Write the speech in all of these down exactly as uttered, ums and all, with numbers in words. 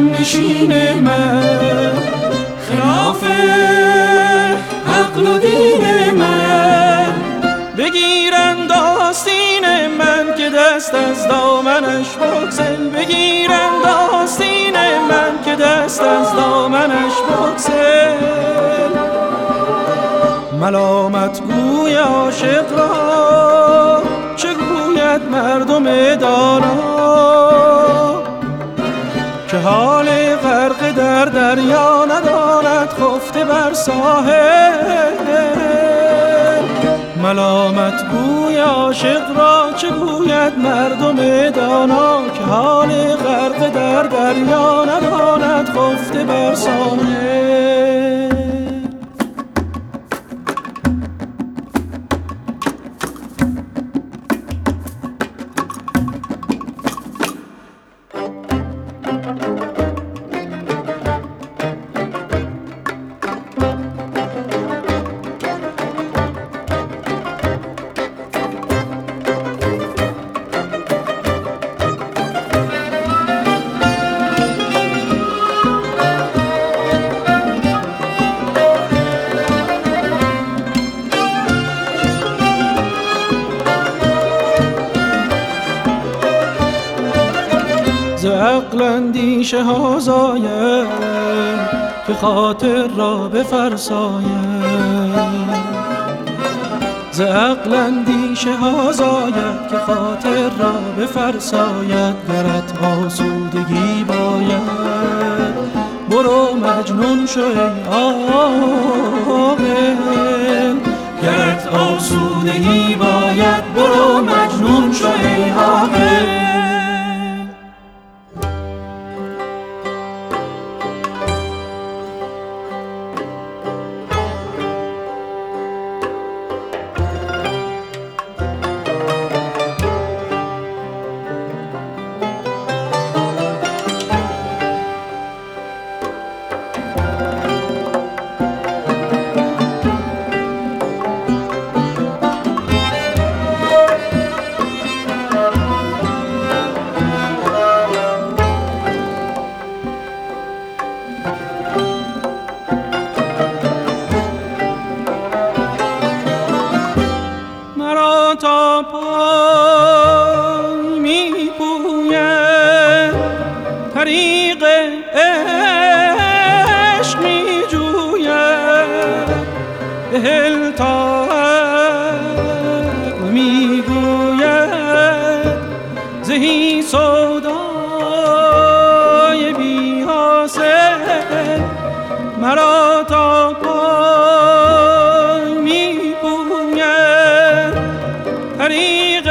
نشین من، خلاف عقل و دین من. بگیرند آستین من که دست از دامنش بگسل، بگیرند آستین من که دست از دامنش بگسل. ملامت گوی عاشق را چه گوید مردم دانا، که حال غرق در دریا ندارد خفته بر ساحل. ملامت گوی عاشق را چه گوید مردم دانا، که حال غرق در دریا ندارد خفته بر ساحل. ز عقل اندیشه ها زاید که خاطر را بفرساید، ز عقل اندیشه ها زاید که خاطر را بفرساید. گرت آسودگی باید برو مجنون شو ای عاقل، گرت آسودگی باید برو مجنون شو ای عاقل. تا پای می پوید طریق عشق می جوید، بهل تا عقل می گوید زهی سودای بی حاصل. مرا تا پای می پوید طریق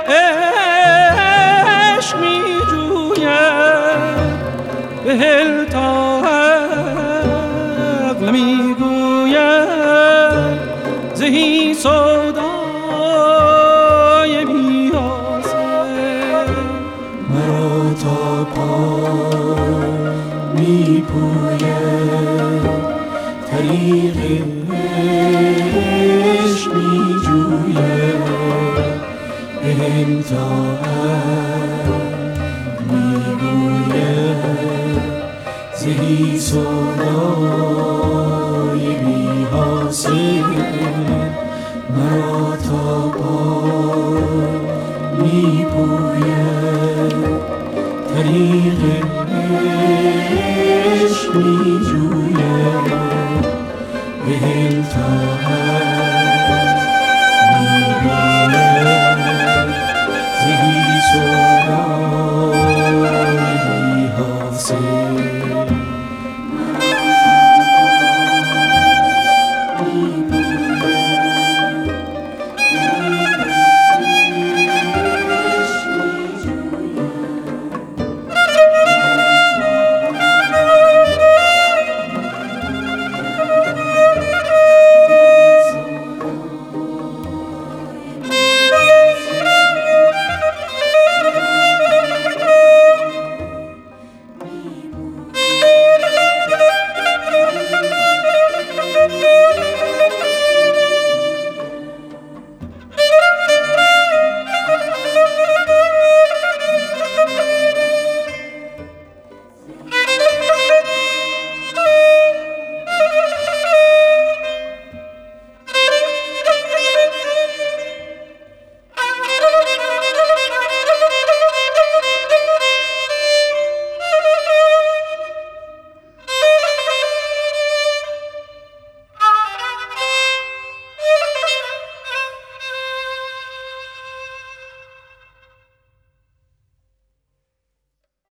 عشق می جوید، بهل تا عقل می گوید زهی سودای بی حاصل. مرا تا پای می پوید طریق عشق می جوید، بهل تا می گوید زهی سودای بی حاصل. مرا تا پای می پوید طریق عشق می